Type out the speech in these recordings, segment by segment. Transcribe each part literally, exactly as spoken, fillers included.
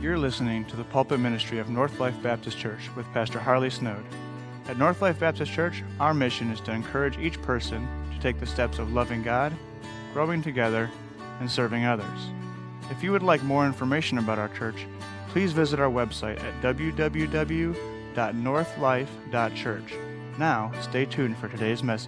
You're listening to the pulpit ministry of North Life Baptist Church with Pastor Harley Snowd. At North Life Baptist Church, our mission is to encourage each person to take the steps of loving God, growing together, and serving others. If you would like more information about our church, please visit our website at w w w dot north life dot church. Now, stay tuned for today's message.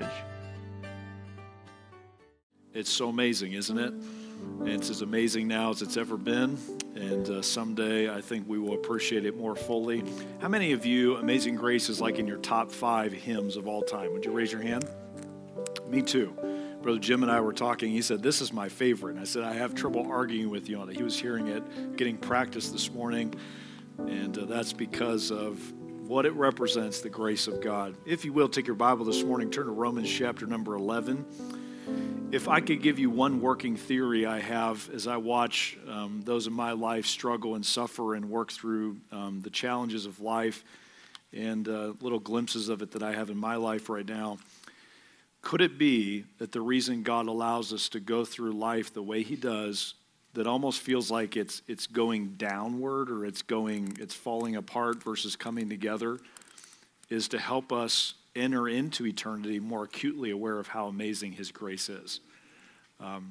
It's so amazing, isn't it? And it's as amazing now as it's ever been. And uh, someday I think we will appreciate it more fully. How many of you, Amazing Grace is like in your top five hymns of all time? Would you raise your hand? Me too. Brother Jim and I were talking. He said, this is my favorite. And I said, I have trouble arguing with you on it. He was hearing it, getting practice this morning. And uh, that's because of what it represents, the grace of God. If you will, take your Bible this morning, turn to Romans chapter number eleven. If I could give you one working theory I have as I watch um, those in my life struggle and suffer and work through um, the challenges of life and uh, little glimpses of it that I have in my life right now, could it be that the reason God allows us to go through life the way He does, that almost feels like it's it's going downward or it's going it's falling apart versus coming together, is to help us enter into eternity more acutely aware of how amazing His grace is. Um,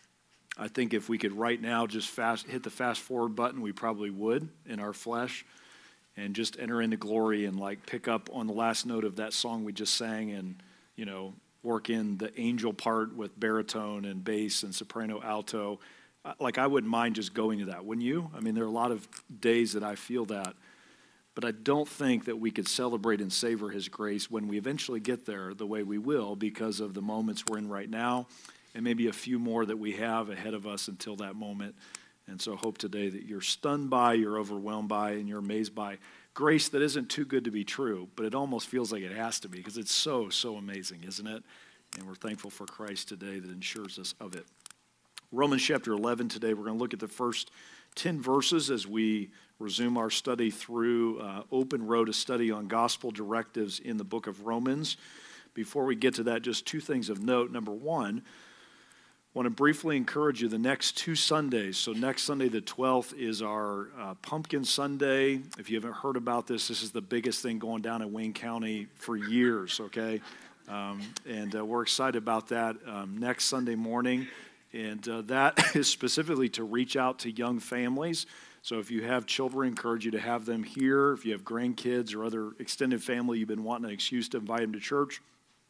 I think if we could right now just fast hit the fast forward button, we probably would in our flesh and just enter into glory and like pick up on the last note of that song we just sang and, you know, work in the angel part with baritone and bass and soprano alto. Like I wouldn't mind just going to that, wouldn't you? I mean, there are a lot of days that I feel that. But I don't think that we could celebrate and savor His grace when we eventually get there the way we will because of the moments we're in right now and maybe a few more that we have ahead of us until that moment. And so I hope today that you're stunned by, you're overwhelmed by, and you're amazed by grace that isn't too good to be true, but it almost feels like it has to be because it's so, so amazing, isn't it? And we're thankful for Christ today that ensures us of it. Romans chapter eleven today, we're going to look at the first ten verses as we resume our study through uh, Open Road, a study on gospel directives in the book of Romans. Before we get to that, just two things of note. Number one, I want to briefly encourage you the next two Sundays. So next Sunday, the twelfth, is our uh, Pumpkin Sunday. If you haven't heard about this, this is the biggest thing going down in Wayne County for years, okay? Um, and uh, we're excited about that um, next Sunday morning. And uh, that is specifically to reach out to young families. So if you have children, I encourage you to have them here. If you have grandkids or other extended family, you've been wanting an excuse to invite them to church,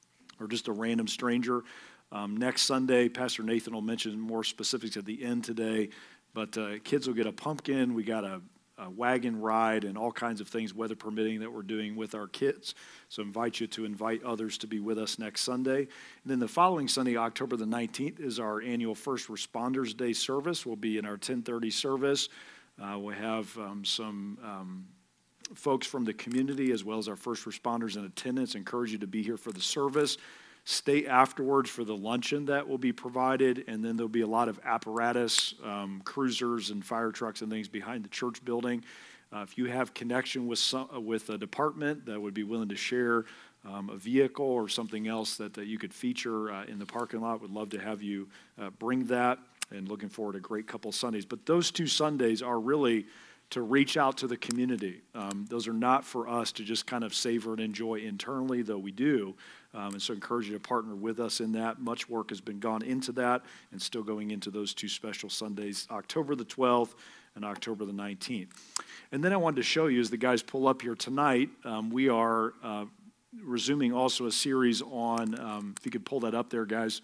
or just a random stranger. Um, next Sunday, Pastor Nathan will mention more specifics at the end today, but uh, kids will get a pumpkin. We got a, a wagon ride and all kinds of things, weather permitting, that we're doing with our kids. So I invite you to invite others to be with us next Sunday. And then the following Sunday, October the nineteenth, is our annual First Responders Day service. We'll be in our ten thirty service. Uh, we have um, some um, folks from the community as well as our first responders in attendance. I encourage you to be here for the service. Stay afterwards for the luncheon that will be provided, and then there'll be a lot of apparatus, um, cruisers and fire trucks and things behind the church building. Uh, if you have connection with some, uh, with a department that would be willing to share um, a vehicle or something else that, that you could feature uh, in the parking lot, would love to have you uh, bring that. And looking forward to a great couple of Sundays. But those two Sundays are really to reach out to the community. Um, those are not for us to just kind of savor and enjoy internally, though we do. Um, and so I encourage you to partner with us in that. Much work has been gone into that and still going into those two special Sundays, October the twelfth and October the nineteenth. And then I wanted to show you, as the guys pull up here tonight, um, we are uh, resuming also a series on, um, if you could pull that up there, guys.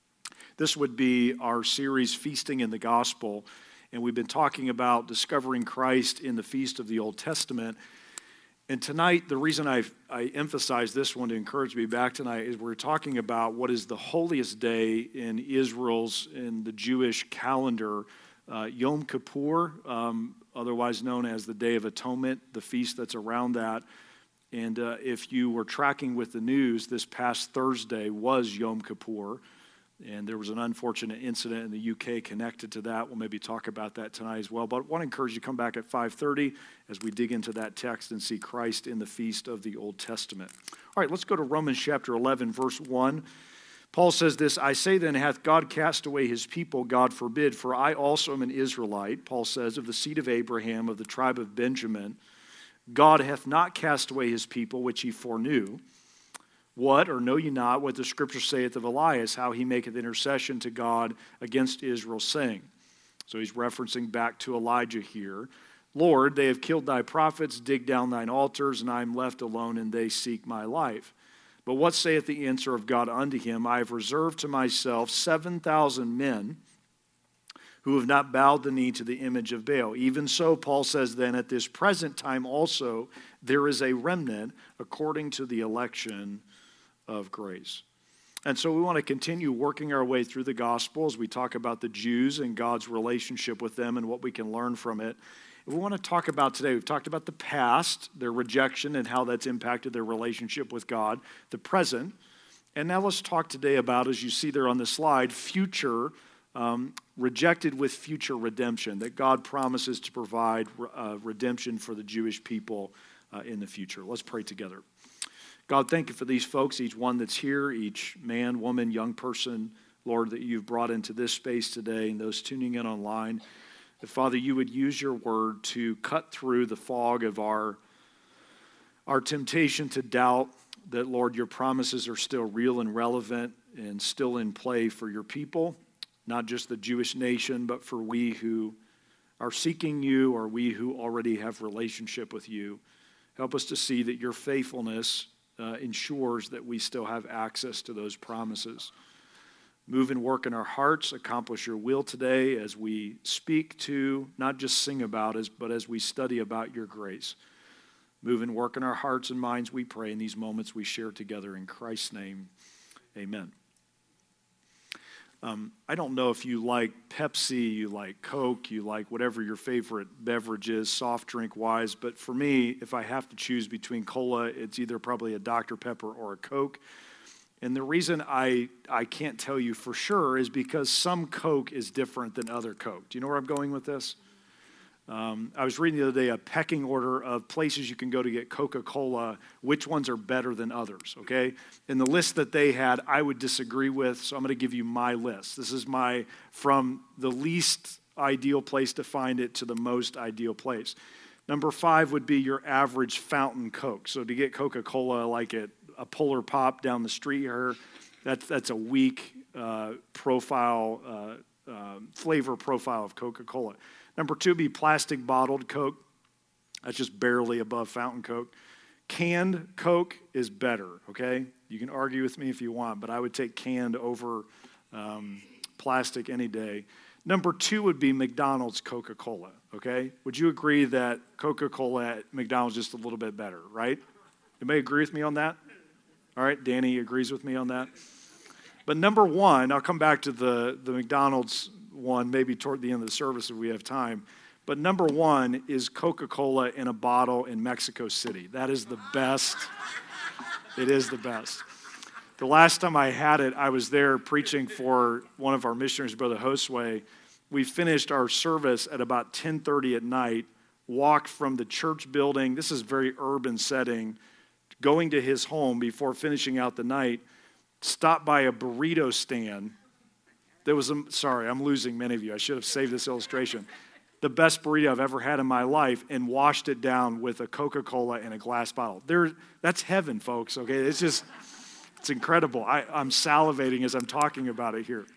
This would be our series, Feasting in the Gospel, and we've been talking about discovering Christ in the feast of the Old Testament. And tonight, the reason I've, I emphasize this one to encourage me back tonight is we're talking about what is the holiest day in Israel's, in the Jewish calendar, uh, Yom Kippur, um, otherwise known as the Day of Atonement, the feast that's around that. And uh, if you were tracking with the news, this past Thursday was Yom Kippur. And there was an unfortunate incident in the U K connected to that. We'll maybe talk about that tonight as well. But I want to encourage you to come back at five thirty as we dig into that text and see Christ in the feast of the Old Testament. All right, let's go to Romans chapter eleven, verse one. Paul says this, I say then, hath God cast away his people? God forbid, for I also am an Israelite, Paul says, of the seed of Abraham, of the tribe of Benjamin. God hath not cast away his people, which he foreknew. What, or know ye not, what the scripture saith of Elias, how he maketh intercession to God against Israel, saying. So he's referencing back to Elijah here. Lord, they have killed thy prophets, dig down thine altars, and I am left alone, and they seek my life. But what saith the answer of God unto him? I have reserved to myself seven thousand men who have not bowed the knee to the image of Baal. Even so, Paul says then, at this present time also, there is a remnant according to the election of grace. And so we want to continue working our way through the gospel as we talk about the Jews and God's relationship with them and what we can learn from it. We want to talk about today, we've talked about the past, their rejection and how that's impacted their relationship with God, the present, and now let's talk today about, as you see there on the slide, future, um, rejected with future redemption, that God promises to provide uh, redemption for the Jewish people uh, in the future. Let's pray together. God, thank you for these folks, each one that's here, each man, woman, young person, Lord, that you've brought into this space today, and those tuning in online. That, Father, you would use your word to cut through the fog of our, our temptation to doubt that, Lord, your promises are still real and relevant and still in play for your people, not just the Jewish nation, but for we who are seeking you or we who already have relationship with you. Help us to see that your faithfulness uh, ensures that we still have access to those promises. Move and work in our hearts, accomplish your will today as we speak to, not just sing about us, but as we study about your grace. Move and work in our hearts and minds, we pray, in these moments we share together. In Christ's name, amen. Um, I don't know if you like Pepsi, you like Coke, you like whatever your favorite beverage is, soft drink-wise, but for me, if I have to choose between cola, it's either probably a Doctor Pepper or a Coke. And the reason I, I can't tell you for sure is because some Coke is different than other Coke. Do you know where I'm going with this? Um, I was reading the other day a pecking order of places you can go to get Coca-Cola, which ones are better than others, okay? And the list that they had, I would disagree with, so I'm going to give you my list. This is my, from the least ideal place to find it to the most ideal place. Number five would be your average fountain Coke. So to get Coca-Cola like at a Polar Pop down the street here, that's, that's a weak uh, profile, uh, uh, flavor profile of Coca-Cola. Number two would be plastic bottled Coke. That's just barely above fountain Coke. Canned Coke is better, okay? You can argue with me if you want, but I would take canned over um, plastic any day. Number two would be McDonald's Coca-Cola, okay? Would you agree that Coca-Cola at McDonald's is just a little bit better, right? Anybody agree with me on that? All right, Danny agrees with me on that. But number one, I'll come back to the, the McDonald's one maybe toward the end of the service if we have time. But number one is Coca-Cola in a bottle in Mexico City. That is the best. It is the best. The last time I had it, I was there preaching for one of our missionaries, Brother Josue. We finished our service at about ten thirty at night, walked from the church building, this is a very urban setting, going to his home before finishing out the night, stopped by a burrito stand. There was a, sorry, I'm losing many of you. I should have saved this illustration. The best burrito I've ever had in my life, and washed it down with a Coca-Cola and a glass bottle. There, that's heaven, folks, okay? It's just, it's incredible. I, I'm salivating as I'm talking about it here.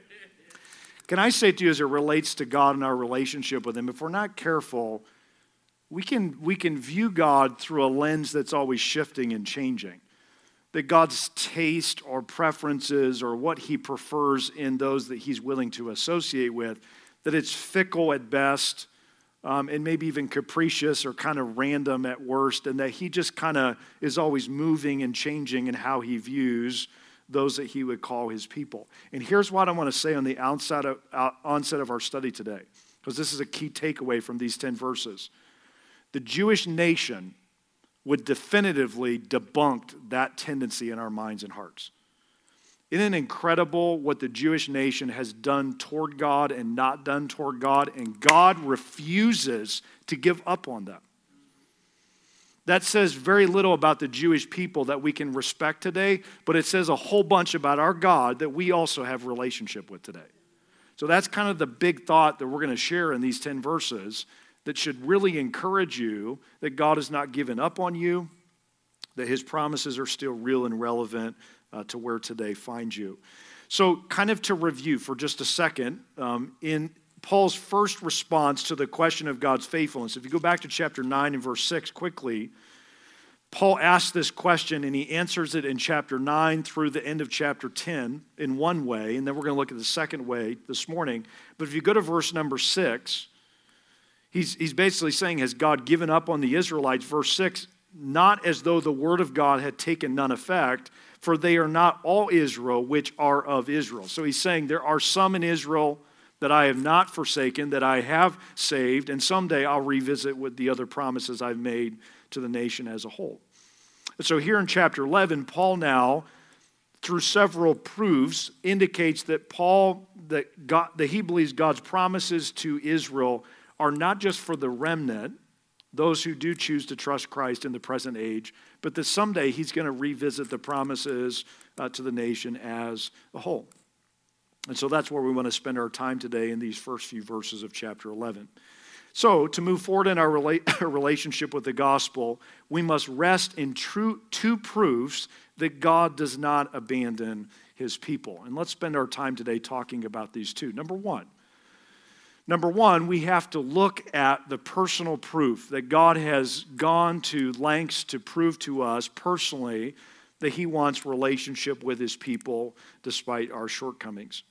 Can I say to you, as it relates to God and our relationship with him, if we're not careful, we can, we can view God through a lens that's always shifting and changing. That God's taste or preferences or what he prefers in those that he's willing to associate with, that it's fickle at best, um, and maybe even capricious or kind of random at worst, and that he just kind of is always moving and changing in how he views those that he would call his people. And here's what I want to say on the onset of, uh, onset of our study today, because this is a key takeaway from these ten verses. The Jewish nation would definitively debunk that tendency in our minds and hearts. Isn't it incredible what the Jewish nation has done toward God and not done toward God, and God refuses to give up on them? That says very little about the Jewish people that we can respect today, but it says a whole bunch about our God that we also have relationship with today. So that's kind of the big thought that we're going to share in these ten verses that should really encourage you that God has not given up on you, that his promises are still real and relevant uh, to where today finds you. So kind of to review for just a second, um, in Paul's first response to the question of God's faithfulness, if you go back to chapter nine and verse six quickly, Paul asks this question and he answers it in chapter nine through the end of chapter ten in one way, and then we're going to look at the second way this morning. But if you go to verse number six, he's, he's basically saying, has God given up on the Israelites? Verse six, not as though the word of God had taken none effect, for they are not all Israel which are of Israel. So he's saying there are some in Israel that I have not forsaken, that I have saved, and someday I'll revisit with the other promises I've made to the nation as a whole. And so here in chapter eleven, Paul now, through several proofs, indicates that Paul, that, God, that he believes God's promises to Israel are not just for the remnant, those who do choose to trust Christ in the present age, but that someday he's going to revisit the promises uh, to the nation as a whole. And so that's where we want to spend our time today in these first few verses of chapter eleven. So to move forward in our rela- relationship with the gospel, we must rest in true two proofs that God does not abandon his people. And let's spend our time today talking about these two. Number one, Number one, we have to look at the personal proof that God has gone to lengths to prove to us personally that he wants relationship with his people despite our shortcomings.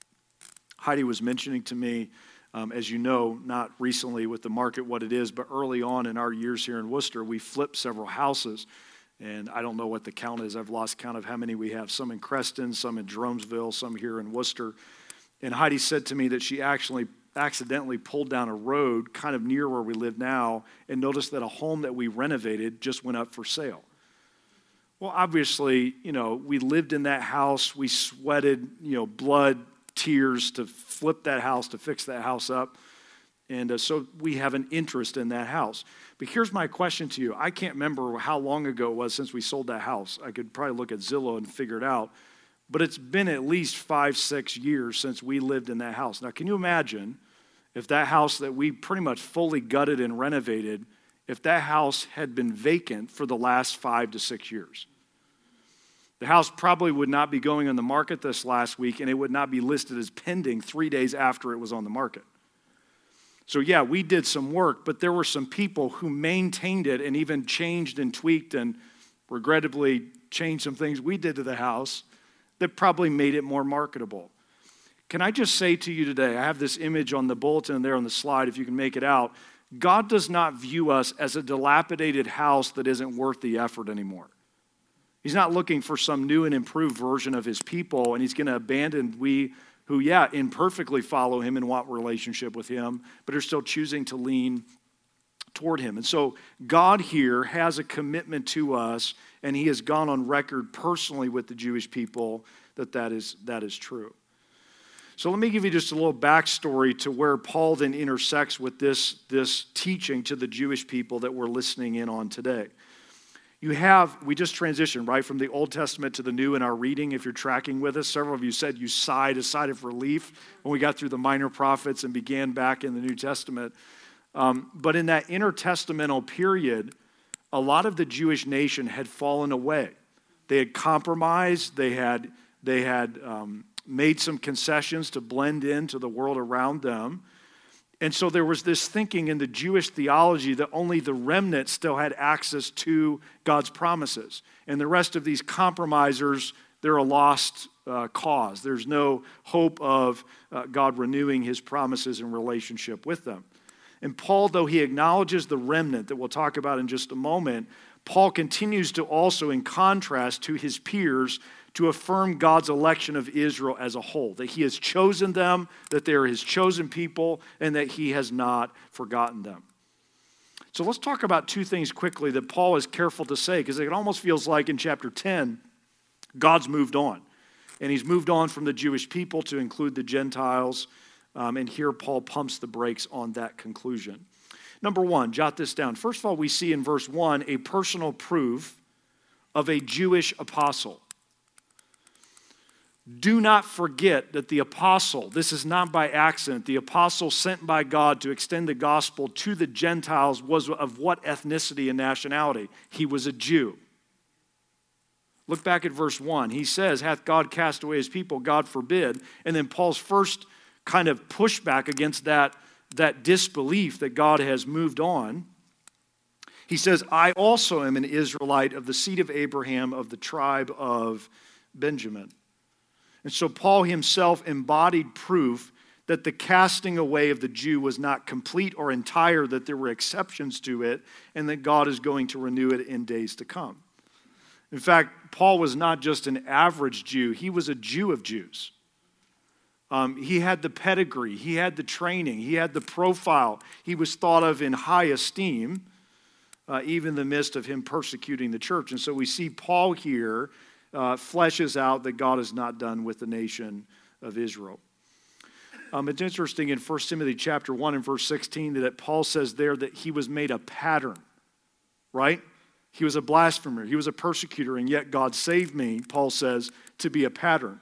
Heidi was mentioning to me, um, as you know, not recently with the market what it is, but early on in our years here in Worcester, we flipped several houses. And I don't know what the count is. I've lost count of how many we have. Some in Creston, some in Jeromesville, some here in Worcester. And Heidi said to me that she actually accidentally pulled down a road kind of near where we live now and noticed that a home that we renovated just went up for sale. Well, obviously, you know, we lived in that house. We sweated, you know, blood, tears to flip that house, to fix that house up. And uh, so we have an interest in that house. But here's my question to you. I can't remember how long ago it was since we sold that house. I could probably look at Zillow and figure it out. But it's been at least five, six years since we lived in that house. Now, can you imagine if that house that we pretty much fully gutted and renovated, if that house had been vacant for the last five to six years? The house probably would not be going on the market this last week, and it would not be listed as pending three days after it was on the market. So yeah, we did some work, but there were some people who maintained it and even changed and tweaked and regrettably changed some things we did to the house that probably made it more marketable. Can I just say to you today, I have this image on the bulletin there on the slide, if you can make it out. God does not view us as a dilapidated house that isn't worth the effort anymore. He's not looking for some new and improved version of his people, and he's going to abandon we who, yeah, imperfectly follow him and want relationship with him, but are still choosing to lean toward him. And so God here has a commitment to us, and he has gone on record personally with the Jewish people that that is, that is true. So let me give you just a little backstory to where Paul then intersects with this, this teaching to the Jewish people that we're listening in on today. You have, we just transitioned, right, from the Old Testament to the New in our reading. If you're tracking with us, several of you said you sighed a sigh of relief when we got through the minor prophets and began back in the New Testament. Um, but in that intertestamental period, a lot of the Jewish nation had fallen away. They had compromised. They had, they had um, made some concessions to blend into the world around them. And so there was this thinking in the Jewish theology that only the remnant still had access to God's promises. And the rest of these compromisers, they're a lost uh, cause. There's no hope of uh, God renewing his promises in relationship with them. And Paul, though he acknowledges the remnant that we'll talk about in just a moment, Paul continues to also, in contrast to his peers, to affirm God's election of Israel as a whole, that he has chosen them, that they are his chosen people, and that he has not forgotten them. So let's talk about two things quickly that Paul is careful to say, because it almost feels like in chapter ten, God's moved on. And he's moved on from the Jewish people to include the Gentiles. Um, and here Paul pumps the brakes on that conclusion. Number one, jot this down. First of all, we see in verse one a personal proof of a Jewish apostle. Do not forget that the apostle, this is not by accident, the apostle sent by God to extend the gospel to the Gentiles was of what ethnicity and nationality? He was a Jew. Look back at verse one. He says, hath God cast away his people? God forbid. And then Paul's first kind of pushback against that, that disbelief that God has moved on. He says, I also am an Israelite of the seed of Abraham, of the tribe of Benjamin. And so Paul himself embodied proof that the casting away of the Jew was not complete or entire, that there were exceptions to it, and that God is going to renew it in days to come. In fact, Paul was not just an average Jew, he was a Jew of Jews. Um, he had the pedigree, he had the training, he had the profile. He was thought of in high esteem, uh, even in the midst of him persecuting the church. And so we see Paul here uh, fleshes out that God is not done with the nation of Israel. Um, it's interesting in First Timothy chapter one and verse sixteen that Paul says there that he was made a pattern, right? He was a blasphemer, he was a persecutor, and yet God saved me, Paul says, to be a pattern.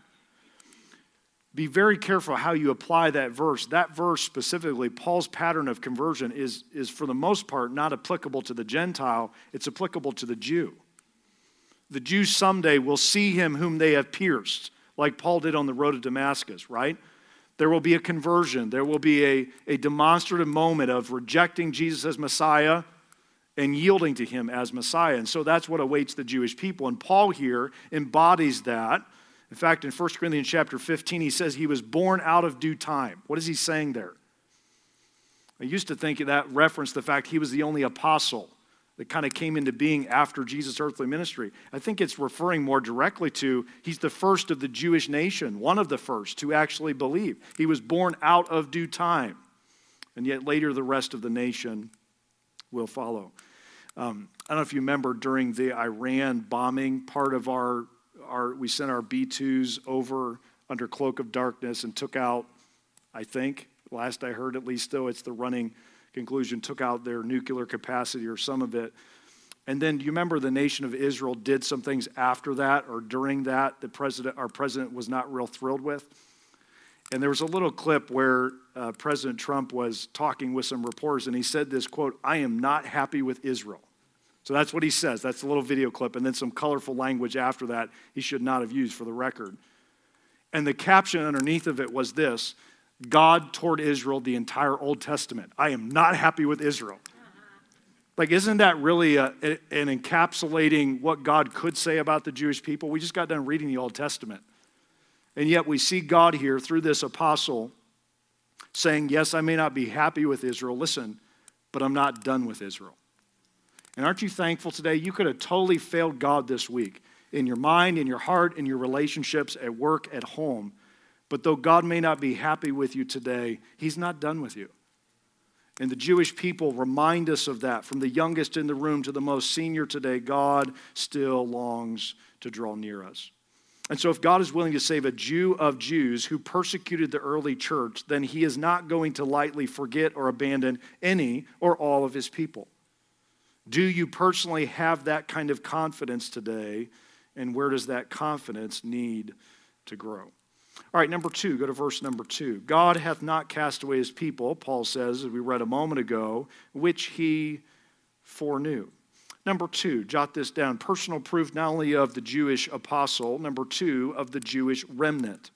Be very careful how you apply that verse. That verse specifically, Paul's pattern of conversion is, is for the most part not applicable to the Gentile, it's applicable to the Jew. The Jews someday will see him whom they have pierced, like Paul did on the road to Damascus, right? There will be a conversion. There will be a, a demonstrative moment of rejecting Jesus as Messiah and yielding to him as Messiah. And so that's what awaits the Jewish people. And Paul here embodies that. In fact, in First Corinthians chapter fifteen, he says he was born out of due time. What is he saying there? I used to think that referenced the fact he was the only apostle that kind of came into being after Jesus' earthly ministry. I think it's referring more directly to he's the first of the Jewish nation, one of the first to actually believe. He was born out of due time. And yet later the rest of the nation will follow. Um, I don't know if you remember during the Iran bombing, part of our, our we sent our B twos over under cloak of darkness and took out, I think, last I heard at least, though it's the running conclusion, took out their nuclear capacity or some of it. And then do you remember the nation of Israel did some things after that or during that the president, our president was not real thrilled with? And there was a little clip where uh, President Trump was talking with some reporters and he said this, quote, I am not happy with Israel. So that's what he says. That's a little video clip. And then some colorful language after that he should not have used for the record. And the caption underneath of it was this, God toward Israel the entire Old Testament. I am not happy with Israel. Like, isn't that really a, a, an encapsulating what God could say about the Jewish people? We just got done reading the Old Testament. And yet we see God here through this apostle saying, yes, I may not be happy with Israel, listen, but I'm not done with Israel. And aren't you thankful today? You could have totally failed God this week in your mind, in your heart, in your relationships, at work, at home. But though God may not be happy with you today, he's not done with you. And the Jewish people remind us of that. From the youngest in the room to the most senior today, God still longs to draw near us. And so if God is willing to save a Jew of Jews who persecuted the early church, then he is not going to lightly forget or abandon any or all of his people. Do you personally have that kind of confidence today? And where does that confidence need to grow? All right, number two, go to verse number two. God hath not cast away his people, Paul says, as we read a moment ago, which he foreknew. Number two, jot this down, personal proof not only of the Jewish apostle, number two, of the Jewish remnant.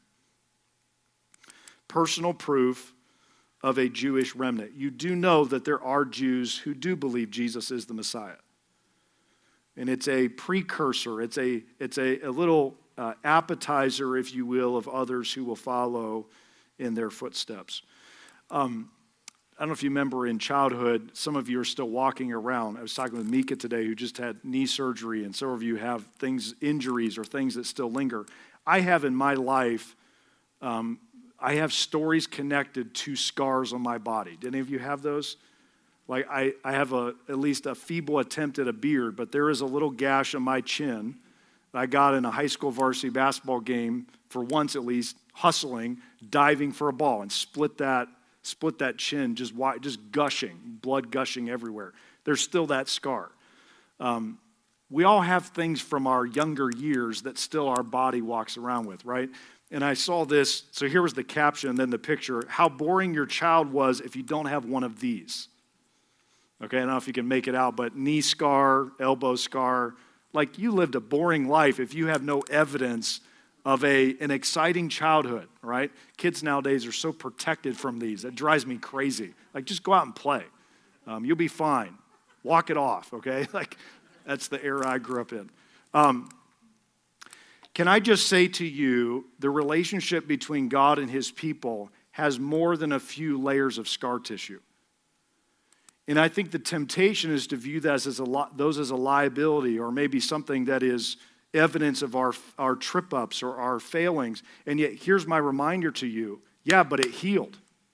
Personal proof of a Jewish remnant. You do know that there are Jews who do believe Jesus is the Messiah. And it's a precursor, it's a, it's a, a little uh, appetizer, if you will, of others who will follow in their footsteps. Um, I don't know if you remember in childhood, some of you are still walking around. I was talking with Mika today who just had knee surgery, and some of you have things, injuries or things that still linger. I have in my life, um, I have stories connected to scars on my body. Did any of you have those? Like I, I have a at least a feeble attempt at a beard, but there is a little gash on my chin that I got in a high school varsity basketball game for once at least, hustling, diving for a ball, and split that split that chin, just wide, just gushing, blood gushing everywhere. There's still that scar. Um, we all have things from our younger years that still our body walks around with, right? And I saw this, so here was the caption and then the picture. How boring your child was if you don't have one of these. Okay, I don't know if you can make it out, but knee scar, elbow scar. Like, you lived a boring life if you have no evidence of a an exciting childhood, right? Kids nowadays are so protected from these. It drives me crazy. Like, just go out and play. Um, you'll be fine. Walk it off, okay? Like, that's the era I grew up in. Um, can I just say to you, the relationship between God and his people has more than a few layers of scar tissue. And I think the temptation is to view that as a li- those as a liability, or maybe something that is evidence of our, our trip-ups or our failings. And yet, here's my reminder to you. Yeah, but it healed.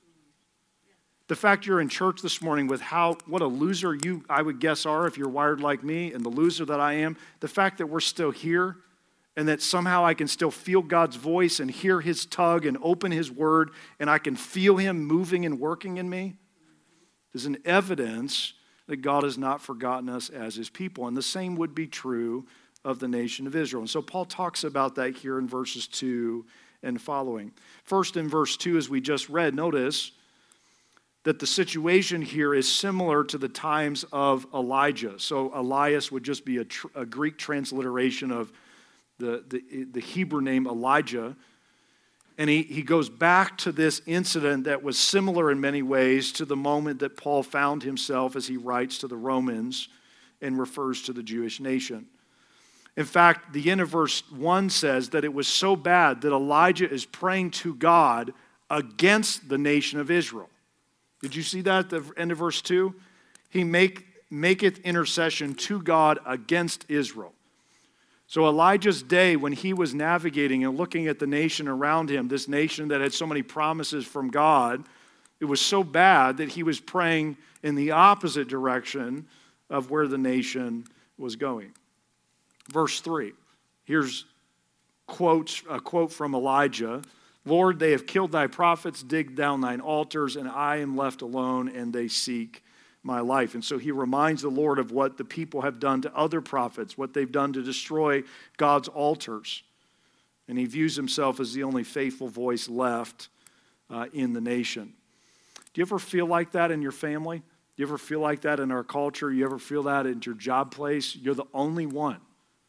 The fact you're in church this morning with how, what a loser you, I would guess, are if you're wired like me, and the loser that I am, the fact that we're still here, and that somehow I can still feel God's voice and hear his tug and open his word, and I can feel him moving and working in me, is an evidence that God has not forgotten us as his people. And the same would be true of the nation of Israel. And so Paul talks about that here in verses two and following. First, in verse two, as we just read, notice that the situation here is similar to the times of Elijah. So Elias would just be a, tr- a Greek transliteration of the, the, the Hebrew name Elijah. And he, he goes back to this incident that was similar in many ways to the moment that Paul found himself as he writes to the Romans and refers to the Jewish nation. In fact, the end of verse one says that it was so bad that Elijah is praying to God against the nation of Israel. Did you see that at the end of verse two? He make, maketh intercession to God against Israel. So Elijah's day when he was navigating and looking at the nation around him, this nation that had so many promises from God, it was so bad that he was praying in the opposite direction of where the nation was going. Verse three, here's quotes, a quote from Elijah. Lord, they have killed thy prophets, digged down thine altars, and I am left alone, and they seek my life. And so he reminds the Lord of what the people have done to other prophets, what they've done to destroy God's altars. And he views himself as the only faithful voice left uh, in the nation. Do you ever feel like that in your family? Do you ever feel like that in our culture? You ever feel that in your job place? You're the only one.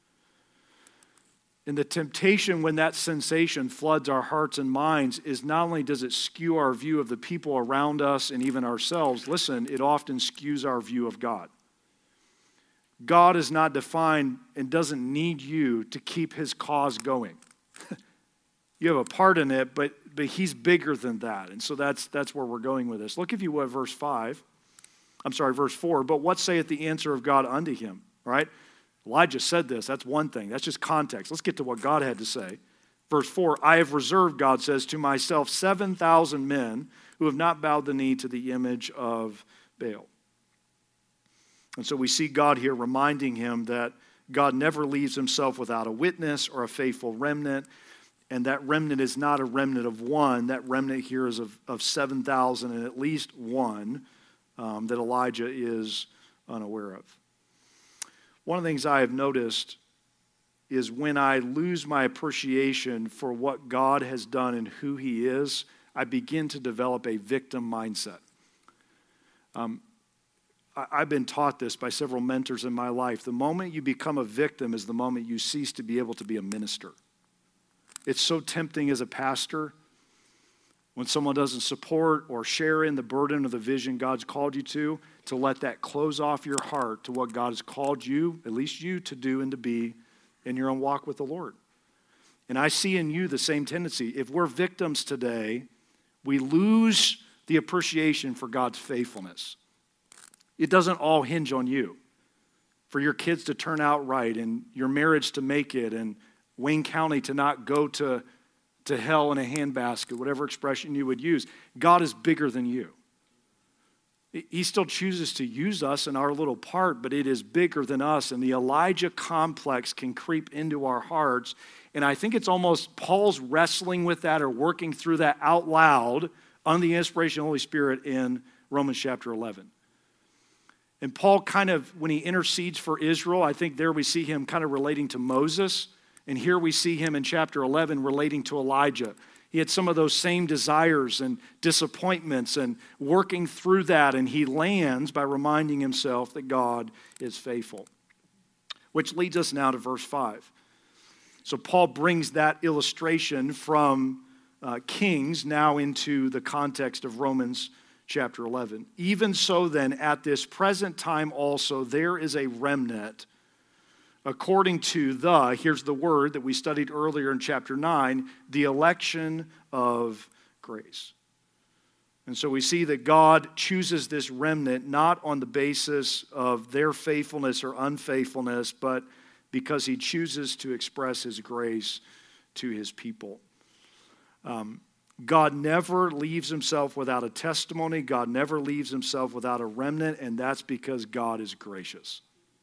And the temptation when that sensation floods our hearts and minds is not only does it skew our view of the people around us and even ourselves, listen, it often skews our view of God. God is not defined and doesn't need you to keep his cause going. You have a part in it, but, but he's bigger than that. And so that's, that's where we're going with this. Look, if you would, verse five. I'm sorry, verse four. But what saith the answer of God unto him? All right? Elijah said this. That's one thing. That's just context. Let's get to what God had to say. Verse four, I have reserved, God says, to myself seven thousand men who have not bowed the knee to the image of Baal. And so we see God here reminding him that God never leaves himself without a witness or a faithful remnant. And that remnant is not a remnant of one. That remnant here is of, of seven thousand and at least one um, that Elijah is unaware of. One of the things I have noticed is when I lose my appreciation for what God has done and who he is, I begin to develop a victim mindset. Um, I, I've been taught this by several mentors in my life. The moment you become a victim is the moment you cease to be able to be a minister. It's so tempting as a pastor when someone doesn't support or share in the burden of the vision God's called you to, to let that close off your heart to what God has called you, at least you, to do and to be in your own walk with the Lord. And I see in you the same tendency. If we're victims today, we lose the appreciation for God's faithfulness. It doesn't all hinge on you. For your kids to turn out right and your marriage to make it and Wayne County to not go to to hell in a handbasket, whatever expression you would use. God is bigger than you. He still chooses to use us in our little part, but it is bigger than us. And the Elijah complex can creep into our hearts. And I think it's almost Paul's wrestling with that or working through that out loud under the inspiration of the Holy Spirit in Romans chapter eleven. And Paul kind of, when he intercedes for Israel, I think there we see him kind of relating to Moses. And here we see him in chapter eleven relating to Elijah. He had some of those same desires and disappointments and working through that. And he lands by reminding himself that God is faithful. Which leads us now to verse five. So Paul brings that illustration from uh, Kings now into the context of Romans chapter eleven. Even so then, at this present time also, there is a remnant according to the, here's the word that we studied earlier in chapter nine, the election of grace. And so we see that God chooses this remnant not on the basis of their faithfulness or unfaithfulness, but because he chooses to express his grace to his people. Um, God never leaves himself without a testimony. God never leaves himself without a remnant, and that's because God is gracious.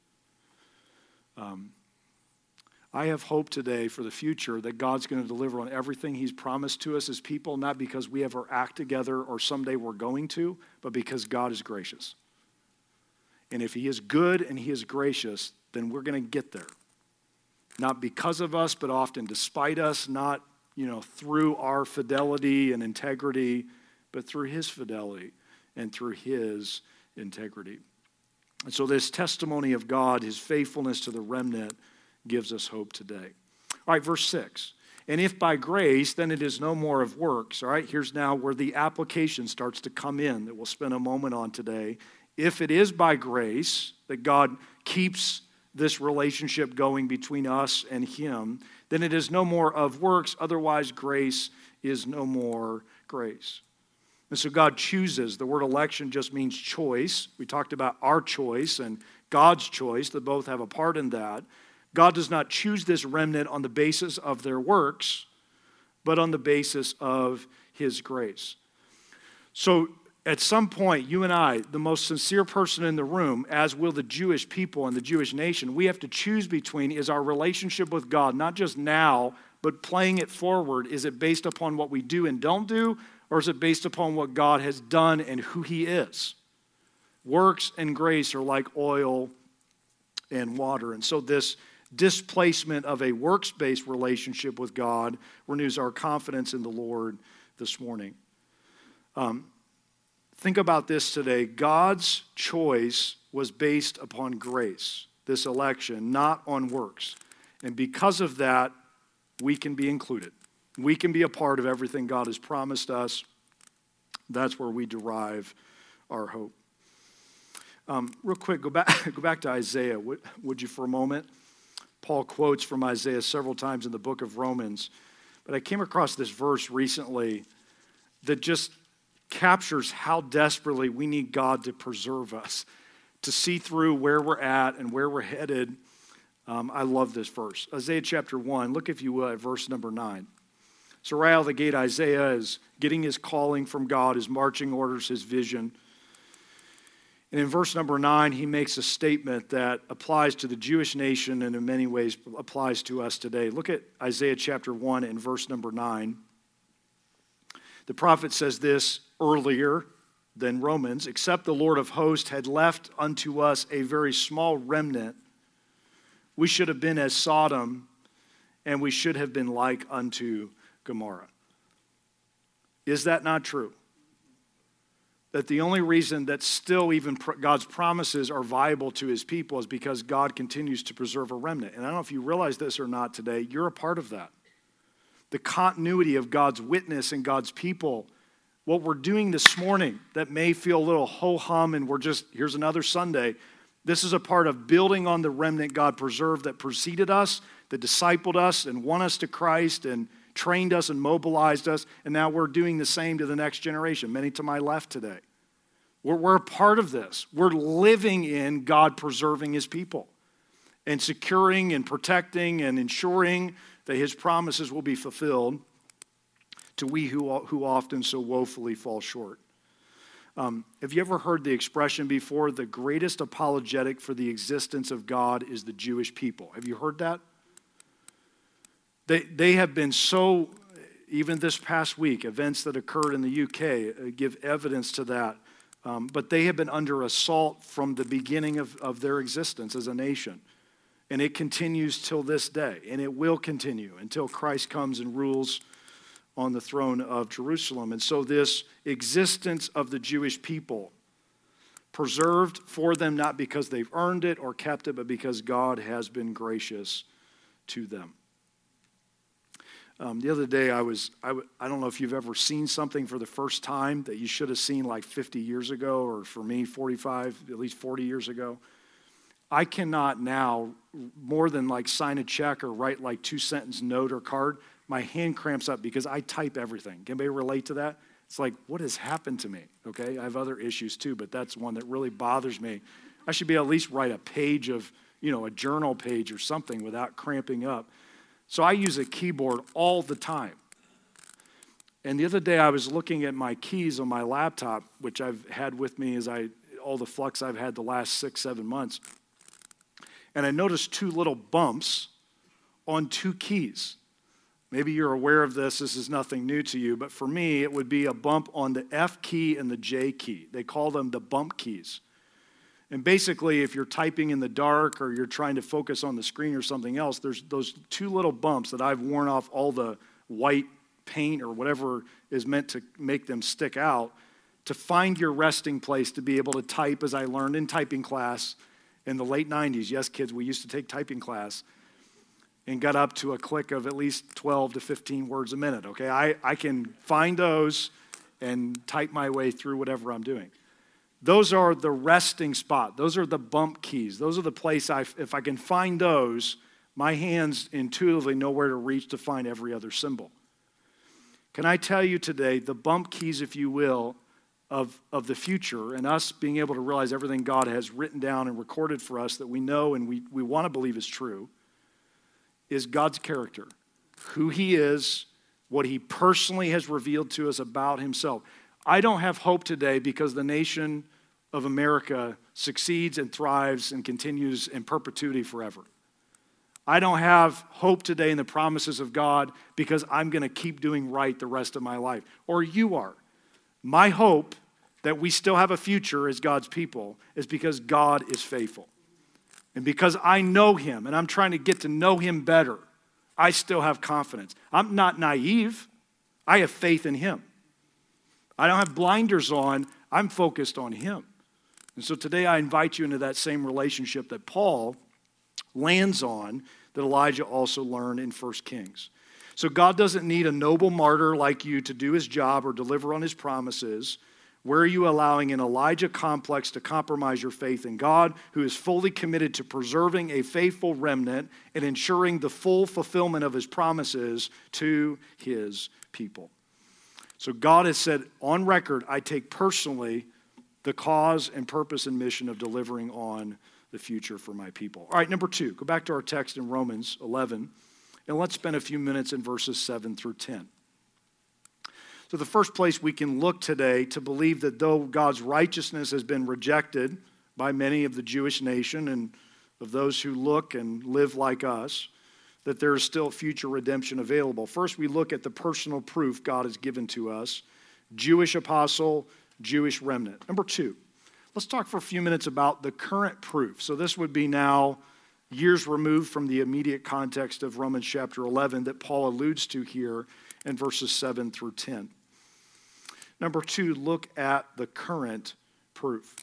Um, I have hope today for the future that God's going to deliver on everything he's promised to us as people, not because we have our act together or someday we're going to, but because God is gracious. And if he is good and he is gracious, then we're going to get there. Not because of us, but often despite us, not, you know, through our fidelity and integrity, but through his fidelity and through his integrity. And so this testimony of God, his faithfulness to the remnant, gives us hope today. All right, verse six. And if by grace, then it is no more of works. All right, here's now where the application starts to come in that we'll spend a moment on today. If it is by grace that God keeps this relationship going between us and him, then it is no more of works. Otherwise, grace is no more grace. And so God chooses. The word election just means choice. We talked about our choice and God's choice, that both have a part in that. God does not choose this remnant on the basis of their works, but on the basis of his grace. So at some point, you and I, the most sincere person in the room, as will the Jewish people and the Jewish nation, we have to choose between, is our relationship with God, not just now, but playing it forward, is it based upon what we do and don't do, or is it based upon what God has done and who he is? Works and grace are like oil and water. And so this displacement of a works-based relationship with God renews our confidence in the Lord this morning. Um, think about this today. God's choice was based upon grace, this election, not on works. And because of that, we can be included. We can be a part of everything God has promised us. That's where we derive our hope. Um, real quick, go back, go back to Isaiah, would, would you, for a moment? Paul quotes from Isaiah several times in the book of Romans. But I came across this verse recently that just captures how desperately we need God to preserve us, to see through where we're at and where we're headed. Um, I love this verse. Isaiah chapter one, look if you will at verse number nine. So right out of the gate, Isaiah is getting his calling from God, his marching orders, his vision. And in verse number nine, he makes a statement that applies to the Jewish nation and in many ways applies to us today. Look at Isaiah chapter one and verse number nine. The prophet says this earlier than Romans, except the Lord of hosts had left unto us a very small remnant, we should have been as Sodom, and we should have been like unto Gomorrah. Is that not true? That the only reason that still even God's promises are viable to his people is because God continues to preserve a remnant. And I don't know if you realize this or not today, you're a part of that. The continuity of God's witness and God's people. What we're doing this morning that may feel a little ho-hum and we're just, here's another Sunday. This is a part of building on the remnant God preserved that preceded us, that discipled us and won us to Christ and trained us and mobilized us, and now we're doing the same to the next generation, many to my left today. We're, we're a part of this. We're living in God preserving his people and securing and protecting and ensuring that his promises will be fulfilled to we who, who often so woefully fall short. Um, have you ever heard the expression before, the greatest apologetic for the existence of God is the Jewish people? Have you heard that? They, they have been so even this past week, events that occurred in the U K uh, give evidence to that. Um, but they have been under assault from the beginning of, of their existence as a nation. And it continues till this day. And it will continue until Christ comes and rules on the throne of Jerusalem. And so this existence of the Jewish people, preserved for them not because they've earned it or kept it, but because God has been gracious to them. Um, the other day, I was, I, w- I don't know if you've ever seen something for the first time that you should have seen like fifty years ago, or for me, forty-five, at least forty years ago. I cannot now, more than like sign a check or write like two sentence note or card, my hand cramps up because I type everything. Can anybody relate to that? It's like, what has happened to me? Okay, I have other issues too, but that's one that really bothers me. I should be able to at least write a page of, you know, a journal page or something without cramping up. So I use a keyboard all the time. And the other day I was looking at my keys on my laptop, which I've had with me as I, all the flux I've had the last six, seven months. And I noticed two little bumps on two keys. Maybe you're aware of this. This is nothing new to you. But for me, it would be a bump on the F key and the J key. They call them the bump keys. And basically, if you're typing in the dark or you're trying to focus on the screen or something else, there's those two little bumps that I've worn off all the white paint or whatever is meant to make them stick out to find your resting place to be able to type, as I learned in typing class in the late nineties. Yes, kids, we used to take typing class and got up to a click of at least twelve to fifteen words a minute, okay? I, I can find those and type my way through whatever I'm doing. Those are the resting spot. Those are the bump keys. Those are the place, I, if I can find those, my hands intuitively know where to reach to find every other symbol. Can I tell you today, the bump keys, if you will, of, of the future and us being able to realize everything God has written down and recorded for us that we know and we, we want to believe is true, is God's character, who he is, what he personally has revealed to us about himself. I don't have hope today because the nation of America succeeds and thrives and continues in perpetuity forever. I don't have hope today in the promises of God because I'm going to keep doing right the rest of my life. Or you are. My hope that we still have a future as God's people is because God is faithful. And because I know him and I'm trying to get to know him better, I still have confidence. I'm not naive. I have faith in him. I don't have blinders on. I'm focused on him. And so today I invite you into that same relationship that Paul lands on that Elijah also learned in First Kings. So God doesn't need a noble martyr like you to do his job or deliver on his promises. Where are you allowing an Elijah complex to compromise your faith in God, who is fully committed to preserving a faithful remnant and ensuring the full fulfillment of his promises to his people? So God has said on record, I take personally the cause and purpose and mission of delivering on the future for my people. All right, number two, go back to our text in Romans eleven, and let's spend a few minutes in verses seven through ten. So the first place we can look today to believe that though God's righteousness has been rejected by many of the Jewish nation and of those who look and live like us, that there is still future redemption available. First, we look at the personal proof God has given to us. Jewish apostle, Jewish remnant. Number two, let's talk for a few minutes about the current proof. So this would be now years removed from the immediate context of Romans chapter eleven that Paul alludes to here in verses seven through ten. Number two, look at the current proof.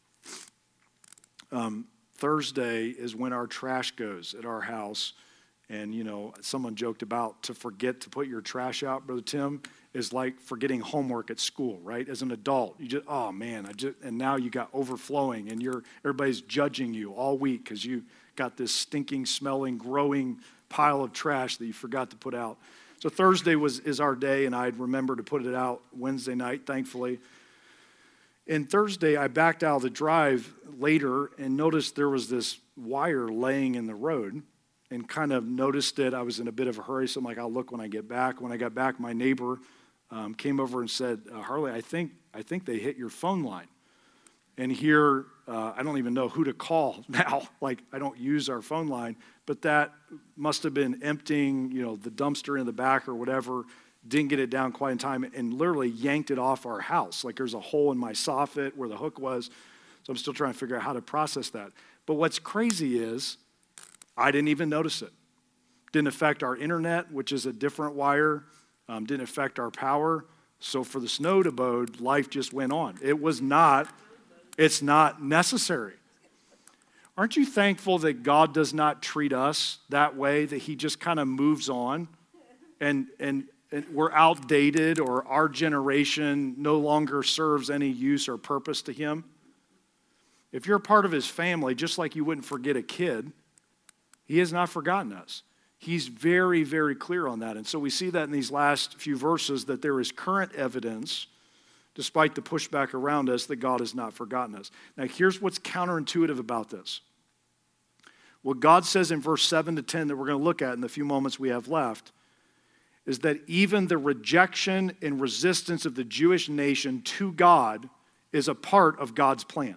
Um, Thursday is when our trash goes at our house. And, you know, someone joked about to forget to put your trash out, Brother Tim, is like forgetting homework at school, right? As an adult, you just, oh man, I just, and now you got overflowing and you're, everybody's judging you all week because you got this stinking, smelling, growing pile of trash that you forgot to put out. So Thursday was is our day, and I'd remember to put it out Wednesday night, thankfully. And Thursday, I backed out of the drive later and noticed there was this wire laying in the road. And kind of noticed it. I was in a bit of a hurry, so I'm like, I'll look when I get back. When I got back, my neighbor um, came over and said, uh, Harley, I think I think they hit your phone line. And here, uh, I don't even know who to call now. Like, I don't use our phone line, but that must have been emptying, you know, the dumpster in the back or whatever. didn't get it down quite in time, and literally yanked it off our house. Like there's a hole in my soffit where the hook was. So I'm still trying to figure out how to process that. But what's crazy is I didn't even notice it. Didn't affect our internet, which is a different wire. Um, didn't affect our power. So for the Snowed abode, life just went on. It was not, it's not necessary. Aren't you thankful that God does not treat us that way, that he just kind of moves on and, and, and we're outdated, or our generation no longer serves any use or purpose to him? If you're a part of his family, just like you wouldn't forget a kid, he has not forgotten us. He's very, very clear on that. And so we see that in these last few verses, that there is current evidence, despite the pushback around us, that God has not forgotten us. Now, here's what's counterintuitive about this. What God says in verse seven to ten that we're going to look at in the few moments we have left is that even the rejection and resistance of the Jewish nation to God is a part of God's plan.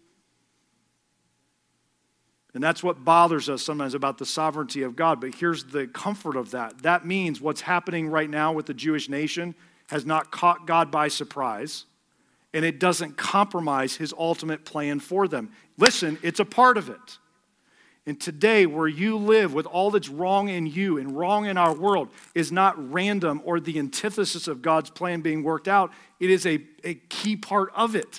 And that's what bothers us sometimes about the sovereignty of God. But here's the comfort of that. That means what's happening right now with the Jewish nation has not caught God by surprise, and it doesn't compromise his ultimate plan for them. Listen, it's a part of it. And today, where you live with all that's wrong in you and wrong in our world is not random or the antithesis of God's plan being worked out. It is a, a key part of it.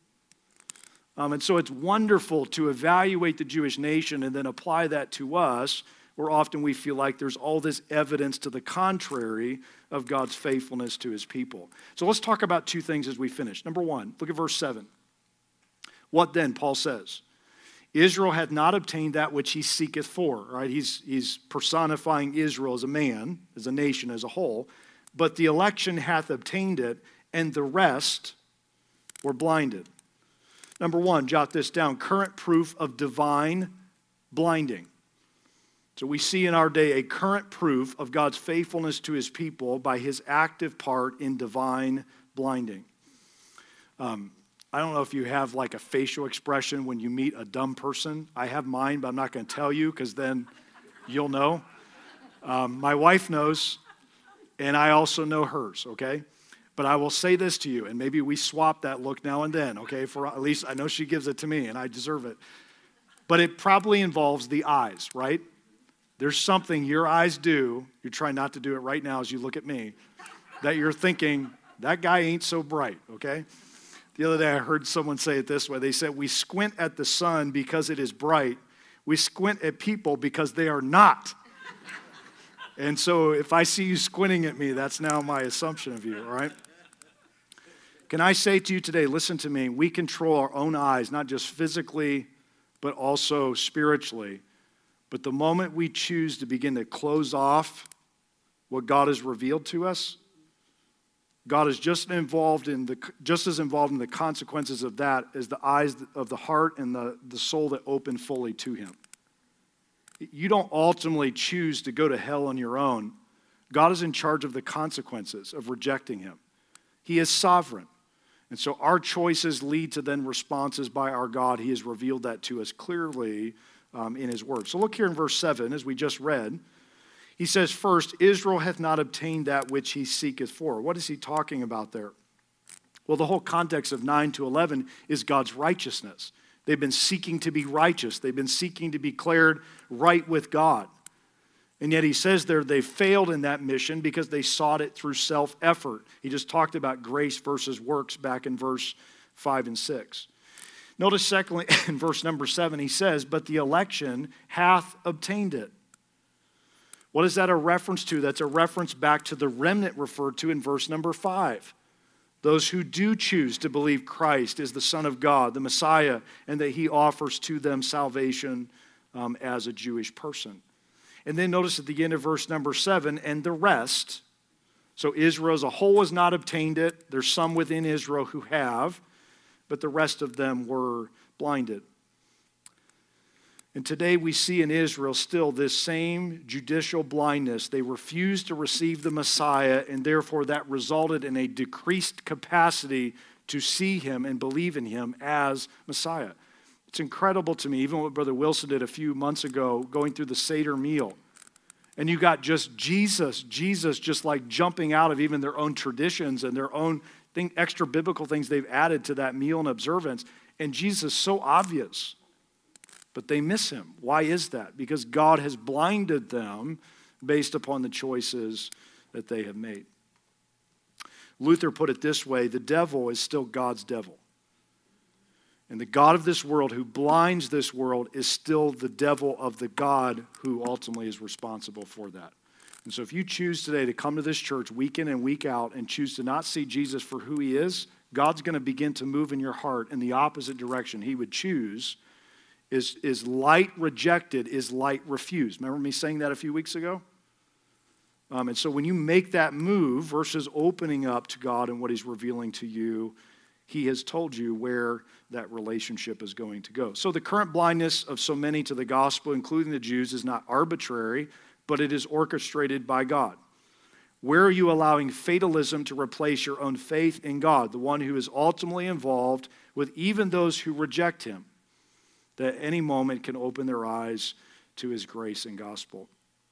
Um, and so it's wonderful to evaluate the Jewish nation and then apply that to us, where often we feel like there's all this evidence to the contrary of God's faithfulness to his people. So let's talk about two things as we finish. Number one, look at verse seven. What then, Paul says? Israel hath not obtained that which he seeketh for, right? He's, he's personifying Israel as a man, as a nation as a whole. But the election hath obtained it, and the rest were blinded. Number one, jot this down, current proof of divine blinding. So we see in our day a current proof of God's faithfulness to his people by his active part in divine blinding. Um, I don't know if you have like a facial expression when you meet a dumb person. I have mine, but I'm not going to tell you because then you'll know. Um, my wife knows, and I also know hers, okay? But I will say this to you, and maybe we swap that look now and then, okay? For at least I know she gives it to me, and I deserve it. But it probably involves the eyes, right? There's something your eyes do, you're trying not to do it right now as you look at me, that you're thinking, that guy ain't so bright, okay? The other day I heard someone say it this way. They said, we squint at the sun because it is bright. We squint at people because they are not. And so if I see you squinting at me, that's now my assumption of you, all right? Can I say to you today, listen to me, we control our own eyes, not just physically, but also spiritually. But the moment we choose to begin to close off what God has revealed to us, God is just involved in the just as involved in the consequences of that as the eyes of the heart and the, the soul that open fully to him. You don't ultimately choose to go to hell on your own. God is in charge of the consequences of rejecting him. He is sovereign. And so our choices lead to then responses by our God. He has revealed that to us clearly um, in his word. So look here in verse seven, as we just read. He says, first, Israel hath not obtained that which he seeketh for. What is he talking about there? Well, the whole context of nine to eleven is God's righteousness. They've been seeking to be righteous. They've been seeking to be declared right with God. And yet he says there they failed in that mission because they sought it through self-effort. He just talked about grace versus works back in verse five and six. Notice secondly, in verse number seven, he says, but the election hath obtained it. What is that a reference to? That's a reference back to the remnant referred to in verse number five. Those who do choose to believe Christ is the Son of God, the Messiah, and that he offers to them salvation um, as a Jewish person. And then notice at the end of verse number seven, and the rest. So Israel as a whole has not obtained it. There's some within Israel who have, but the rest of them were blinded. And today we see in Israel still this same judicial blindness. They refused to receive the Messiah, and therefore that resulted in a decreased capacity to see him and believe in him as Messiah. It's incredible to me, even what Brother Wilson did a few months ago, going through the Seder meal. And you got just Jesus, Jesus just like jumping out of even their own traditions and their own thing, extra biblical things they've added to that meal and observance. And Jesus is so obvious, but they miss him. Why is that? Because God has blinded them based upon the choices that they have made. Luther put it this way: the devil is still God's devil. And the God of this world who blinds this world is still the devil of the God who ultimately is responsible for that. And so if you choose today to come to this church week in and week out and choose to not see Jesus for who he is, God's going to begin to move in your heart in the opposite direction. He would choose is, is light rejected, is light refused. Remember me saying that a few weeks ago? Um, and so when you make that move versus opening up to God and what he's revealing to you, he has told you where that relationship is going to go. So the current blindness of so many to the gospel, including the Jews, is not arbitrary, but it is orchestrated by God. Where are you allowing fatalism to replace your own faith in God, the one who is ultimately involved with even those who reject him, that at any moment can open their eyes to his grace and gospel?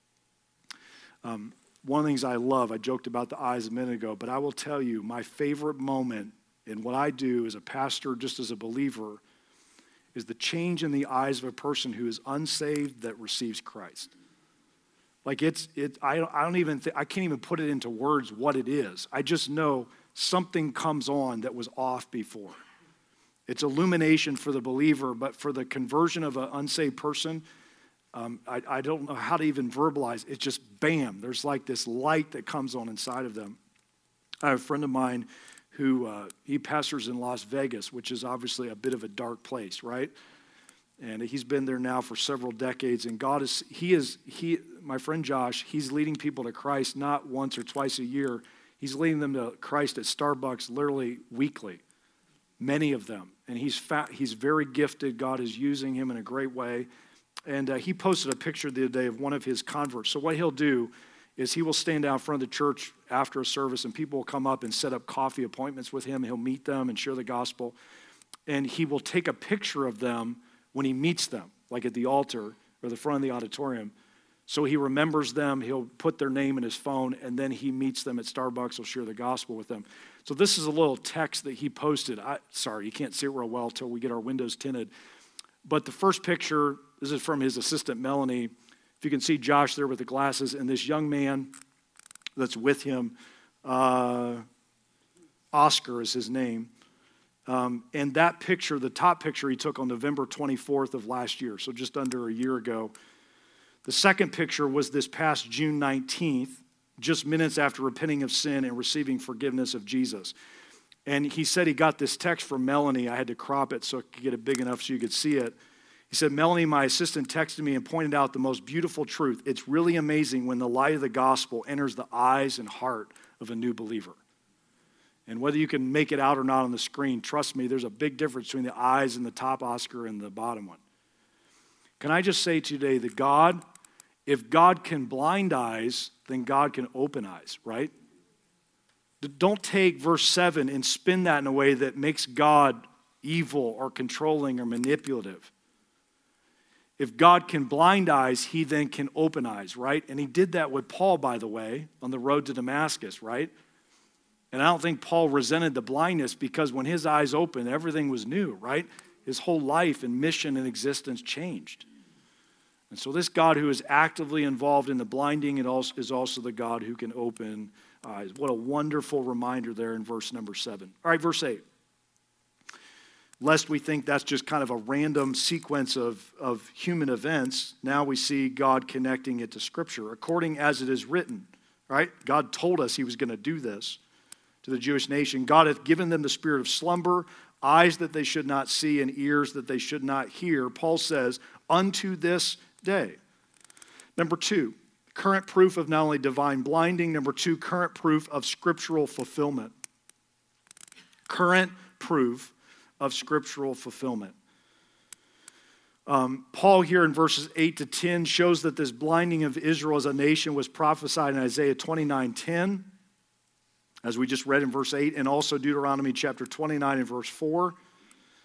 Um, one of the things I love, I joked about the eyes a minute ago, but I will tell you, my favorite moment in what I do as a pastor, just as a believer, is the change in the eyes of a person who is unsaved that receives Christ. Like it's, it, I, I don't even, th- I can't even put it into words what it is. I just know something comes on that was off before. It's illumination for the believer, but for the conversion of an unsaved person, um, I, I don't know how to even verbalize. It's just bam, there's like this light that comes on inside of them. I have a friend of mine who, uh, he pastors in Las Vegas, which is obviously a bit of a dark place, right? And he's been there now for several decades, and God is, he is, he, my friend Josh, he's leading people to Christ not once or twice a year. He's leading them to Christ at Starbucks literally weekly, many of them. And he's fat, he's very gifted. God is using him in a great way. And uh, he posted a picture the other day of one of his converts. So what he'll do is he will stand out front of the church after a service, and people will come up and set up coffee appointments with him. He'll meet them and share the gospel. And he will take a picture of them when he meets them, like at the altar or the front of the auditorium. So he remembers them, he'll put their name in his phone, and then he meets them at Starbucks, he'll share the gospel with them. So this is a little text that he posted. I, sorry, you can't see it real well until we get our windows tinted. But the first picture, this is from his assistant, Melanie. If you can see Josh there with the glasses, and this young man that's with him, uh, Oscar is his name. Um, and that picture, the top picture he took on November twenty-fourth of last year, so just under a year ago. The second picture was this past June nineteenth, just minutes after repenting of sin and receiving forgiveness of Jesus. And he said he got this text from Melanie. I had to crop it so I could get it big enough so you could see it. He said, Melanie, my assistant, texted me and pointed out the most beautiful truth. It's really amazing when the light of the gospel enters the eyes and heart of a new believer. And whether you can make it out or not on the screen, trust me, there's a big difference between the eyes and the top Oscar and the bottom one. Can I just say today that God, if God can blind eyes, then God can open eyes, right? Don't take verse seven and spin that in a way that makes God evil or controlling or manipulative. If God can blind eyes, he then can open eyes, right? And he did that with Paul, by the way, on the road to Damascus, right? And I don't think Paul resented the blindness, because when his eyes opened, everything was new, right? His whole life and mission and existence changed. And so this God who is actively involved in the blinding is also the God who can open eyes. What a wonderful reminder there in verse number seven. All right, verse eight. Lest we think that's just kind of a random sequence of, of human events, now we see God connecting it to Scripture. According as it is written, right? God told us he was going to do this to the Jewish nation. God hath given them the spirit of slumber, eyes that they should not see and ears that they should not hear. Paul says, unto this day. Number two, current proof of not only divine blinding. Number two, current proof of scriptural fulfillment. Current proof of scriptural fulfillment. Um, Paul here in verses eight to ten shows that this blinding of Israel as a nation was prophesied in Isaiah twenty-nine ten, as we just read in verse eight, and also Deuteronomy chapter twenty-nine and verse four.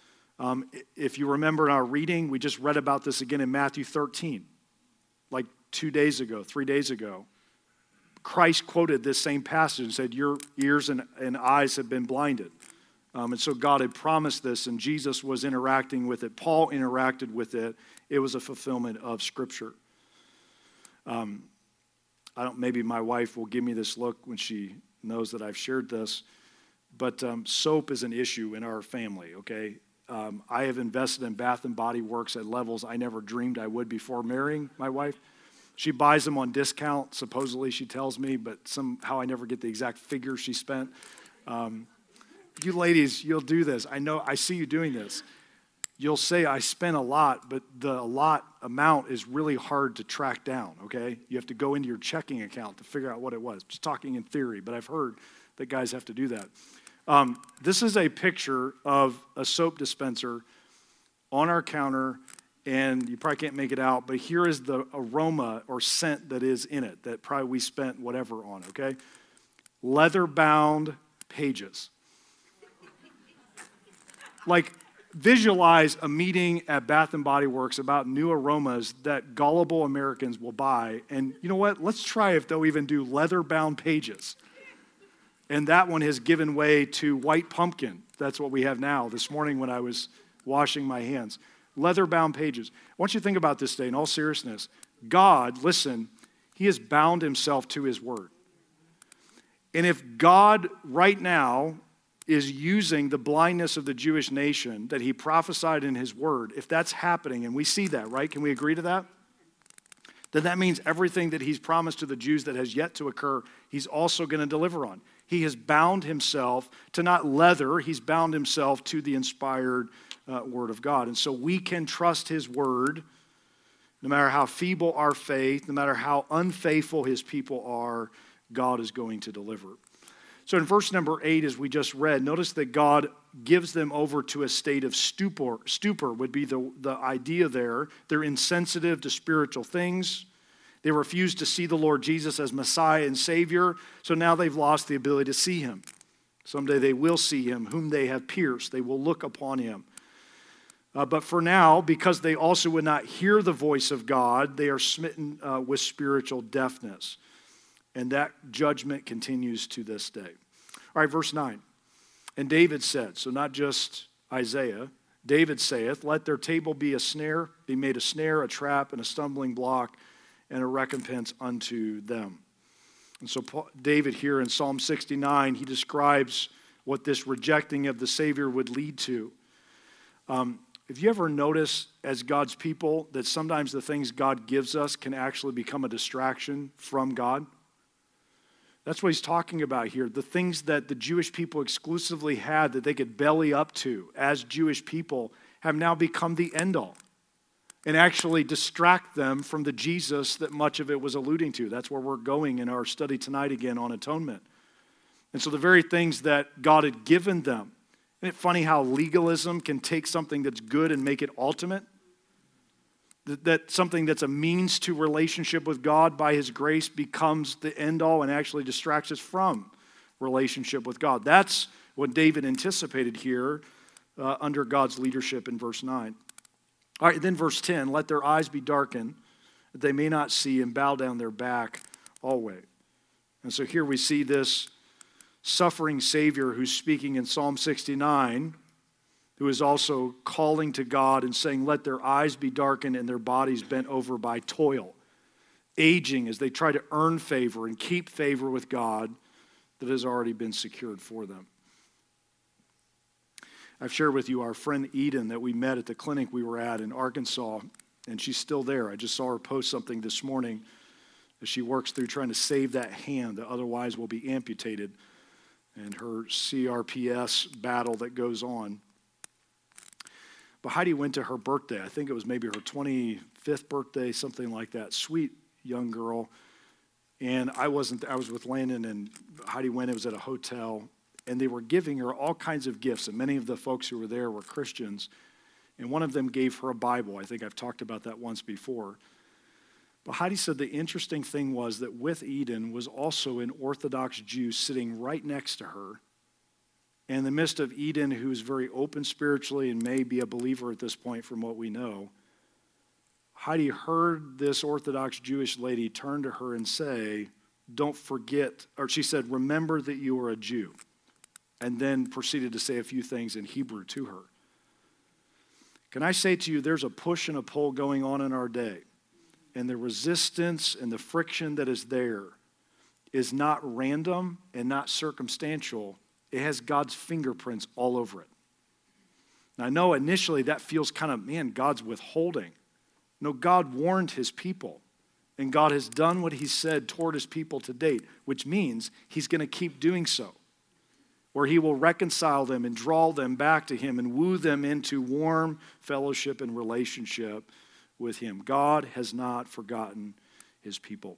Um, if you remember in our reading, we just read about this again in Matthew thirteen, like two days ago, three days ago, Christ quoted this same passage and said, your ears and, and eyes have been blinded. Um, and so God had promised this, and Jesus was interacting with it. Paul interacted with it. It was a fulfillment of Scripture. Um, I don't. Maybe my wife will give me this look when she knows that I've shared this, but um, soap is an issue in our family, okay? Um, I have invested in Bath and Body Works at levels I never dreamed I would before marrying my wife. She buys them on discount, supposedly she tells me, but somehow I never get the exact figure she spent. Um, you ladies, you'll do this. I know, I see you doing this. You'll say, I spent a lot, but the lot amount is really hard to track down, okay? You have to go into your checking account to figure out what it was. Just talking in theory, but I've heard that guys have to do that. Um, this is a picture of a soap dispenser on our counter, and you probably can't make it out, but here is the aroma or scent that is in it that probably we spent whatever on, okay? Leather-bound pages. Like, visualize a meeting at Bath and Body Works about new aromas that gullible Americans will buy, and you know what? Let's try if they'll even do leather-bound pages. And that one has given way to white pumpkin. That's what we have now. This morning when I was washing my hands. Leather-bound pages. I want you to think about this today in all seriousness. God, listen, he has bound himself to his word. And if God right now is using the blindness of the Jewish nation that he prophesied in his word, if that's happening, and we see that, right? Can we agree to that? Then that means everything that he's promised to the Jews that has yet to occur, he's also going to deliver on. He has bound himself to not leather, he's bound himself to the inspired uh, word of God. And so we can trust his word, no matter how feeble our faith, no matter how unfaithful his people are, God is going to deliver. So in verse number eight, as we just read, notice that God gives them over to a state of stupor. Stupor would be the, the idea there. They're insensitive to spiritual things. They refuse to see the Lord Jesus as Messiah and Savior, so now they've lost the ability to see him. Someday they will see him, whom they have pierced. They will look upon him. Uh, but for now, because they also would not hear the voice of God, they are smitten uh, with spiritual deafness. And that judgment continues to this day. All right, verse nine. And David said, so not just Isaiah, David saith, let their table be a snare, be made a snare, a trap, and a stumbling block, and a recompense unto them. And so Paul, David here in Psalm sixty-nine, he describes what this rejecting of the Savior would lead to. Um, have you ever noticed as God's people that sometimes the things God gives us can actually become a distraction from God? That's what he's talking about here. The things that the Jewish people exclusively had that they could belly up to as Jewish people have now become the end all and actually distract them from the Jesus that much of it was alluding to. That's where we're going in our study tonight again on atonement. And so the very things that God had given them. Isn't it funny how legalism can take something that's good and make it ultimate? That, that something that's a means to relationship with God by his grace becomes the end all and actually distracts us from relationship with God. That's what David anticipated here uh, under God's leadership in verse nine. All right, then verse ten, let their eyes be darkened, that they may not see, and bow down their back always. And so here we see this suffering Savior who's speaking in Psalm sixty-nine, who is also calling to God and saying, let their eyes be darkened and their bodies bent over by toil, aging as they try to earn favor and keep favor with God that has already been secured for them. I've shared with you our friend Eden that we met at the clinic we were at in Arkansas, and she's still there. I just saw her post something this morning as she works through trying to save that hand that otherwise will be amputated, and her C R P S battle that goes on. But Heidi went to her birthday. I think it was maybe her twenty-fifth birthday, something like that. Sweet young girl. And I wasn't, I was with Landon, and Heidi went, it was at a hotel, and they were giving her all kinds of gifts, and many of the folks who were there were Christians, and one of them gave her a Bible. I think I've talked about that once before. But Heidi said the interesting thing was that with Eden was also an Orthodox Jew sitting right next to her. And in the midst of Eden, who's very open spiritually and may be a believer at this point from what we know, Heidi heard this Orthodox Jewish lady turn to her and say, don't forget, or she said, remember that you are a Jew, and then proceeded to say a few things in Hebrew to her. Can I say to you, there's a push and a pull going on in our day, and the resistance and the friction that is there is not random and not circumstantial. It has God's fingerprints all over it. Now, I know initially that feels kind of, man, God's withholding. No, God warned his people, and God has done what he said toward his people to date, which means he's going to keep doing so, where he will reconcile them and draw them back to him and woo them into warm fellowship and relationship with him. God has not forgotten his people.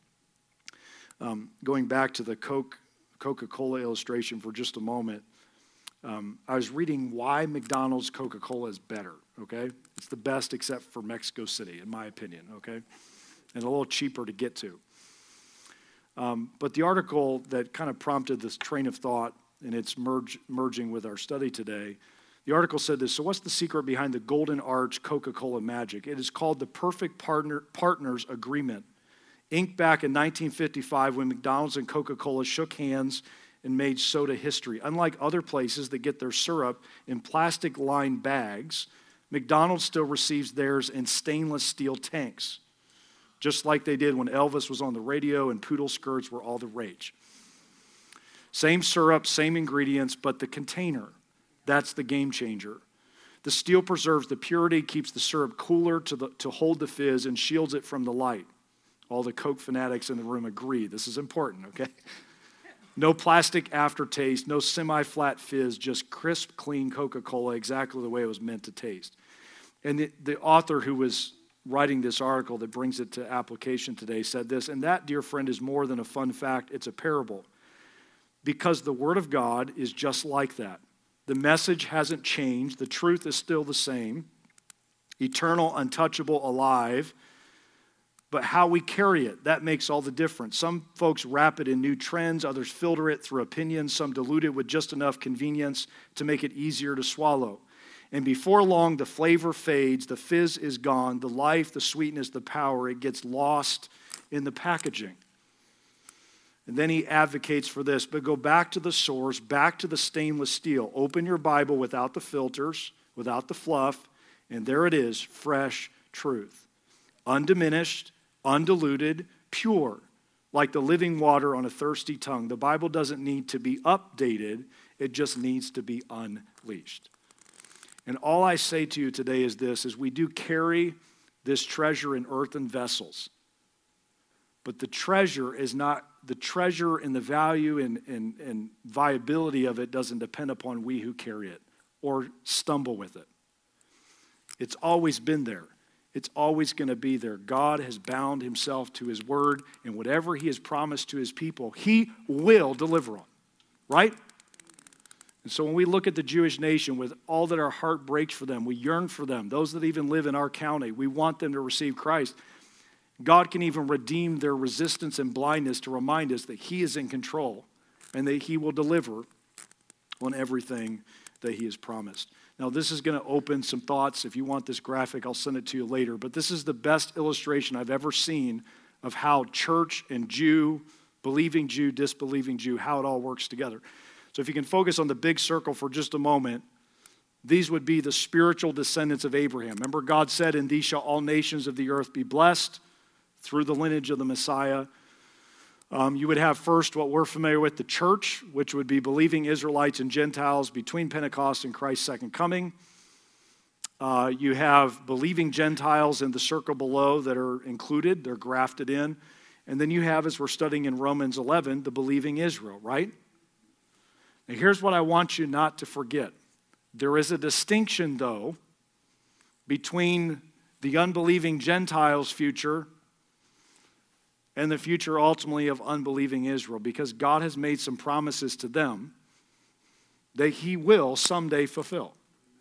Um, going back to the Coke, Coca-Cola illustration for just a moment, um, I was reading why McDonald's Coca-Cola is better, okay? It's the best except for Mexico City, in my opinion, okay? And a little cheaper to get to. Um, but the article that kind of prompted this train of thought, and it's merge, merging with our study today, the article said this: so what's the secret behind the Golden Arch Coca-Cola magic? It is called the Perfect Partner, Partners Agreement, inked back in nineteen fifty-five when McDonald's and Coca-Cola shook hands and made soda history. Unlike other places that get their syrup in plastic-lined bags, McDonald's still receives theirs in stainless steel tanks, just like they did when Elvis was on the radio and poodle skirts were all the rage. Same syrup, same ingredients, but the container, that's the game changer. The steel preserves the purity, keeps the syrup cooler to, the, to hold the fizz, and shields it from the light. All the Coke fanatics in the room agree. This is important, okay? No plastic aftertaste, no semi-flat fizz, just crisp, clean Coca-Cola, exactly the way it was meant to taste. And the, the author who was writing this article that brings it to application today said this, and that, dear friend, is more than a fun fact, it's a parable. Because the Word of God is just like that. The message hasn't changed. The truth is still the same. Eternal, untouchable, alive. But how we carry it, that makes all the difference. Some folks wrap it in new trends. Others filter it through opinions. Some dilute it with just enough convenience to make it easier to swallow. And before long, the flavor fades. The fizz is gone. The life, the sweetness, the power, it gets lost in the packaging. And then he advocates for this, but go back to the source, back to the stainless steel. Open your Bible without the filters, without the fluff, and there it is, fresh truth. Undiminished, undiluted, pure, like the living water on a thirsty tongue. The Bible doesn't need to be updated, it just needs to be unleashed. And all I say to you today is this, is we do carry this treasure in earthen vessels. But the treasure is not, the treasure and the value and, and, and viability of it doesn't depend upon we who carry it or stumble with it. It's always been there. It's always going to be there. God has bound himself to his word, and whatever he has promised to his people, he will deliver on. Right? And so when we look at the Jewish nation with all that our heart breaks for them, we yearn for them, those that even live in our county, we want them to receive Christ. God can even redeem their resistance and blindness to remind us that he is in control and that he will deliver on everything that he has promised. Now, this is going to open some thoughts. If you want this graphic, I'll send it to you later. But this is the best illustration I've ever seen of how church and Jew, believing Jew, disbelieving Jew, how it all works together. So if you can focus on the big circle for just a moment, these would be the spiritual descendants of Abraham. Remember, God said, "In these shall all nations of the earth be blessed," through the lineage of the Messiah. Um, you would have first what we're familiar with, the church, which would be believing Israelites and Gentiles between Pentecost and Christ's second coming. Uh, you have believing Gentiles in the circle below that are included, they're grafted in. And then you have, as we're studying in Romans eleven, the believing Israel, right? Now here's what I want you not to forget. There is a distinction, though, between the unbelieving Gentiles' future and the future ultimately of unbelieving Israel, because God has made some promises to them that he will someday fulfill.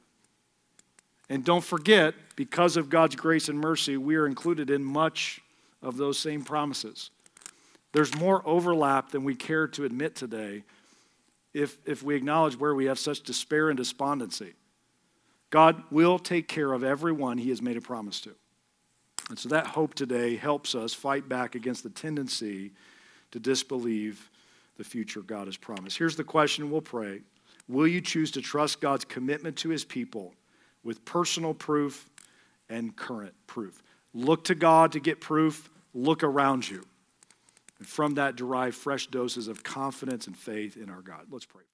And don't forget, because of God's grace and mercy, we are included in much of those same promises. There's more overlap than we care to admit today if, if we acknowledge where we have such despair and despondency. God will take care of everyone he has made a promise to. And so that hope today helps us fight back against the tendency to disbelieve the future God has promised. Here's the question, we'll pray. Will you choose to trust God's commitment to his people with personal proof and current proof? Look to God to get proof. Look around you. And from that derive fresh doses of confidence and faith in our God. Let's pray.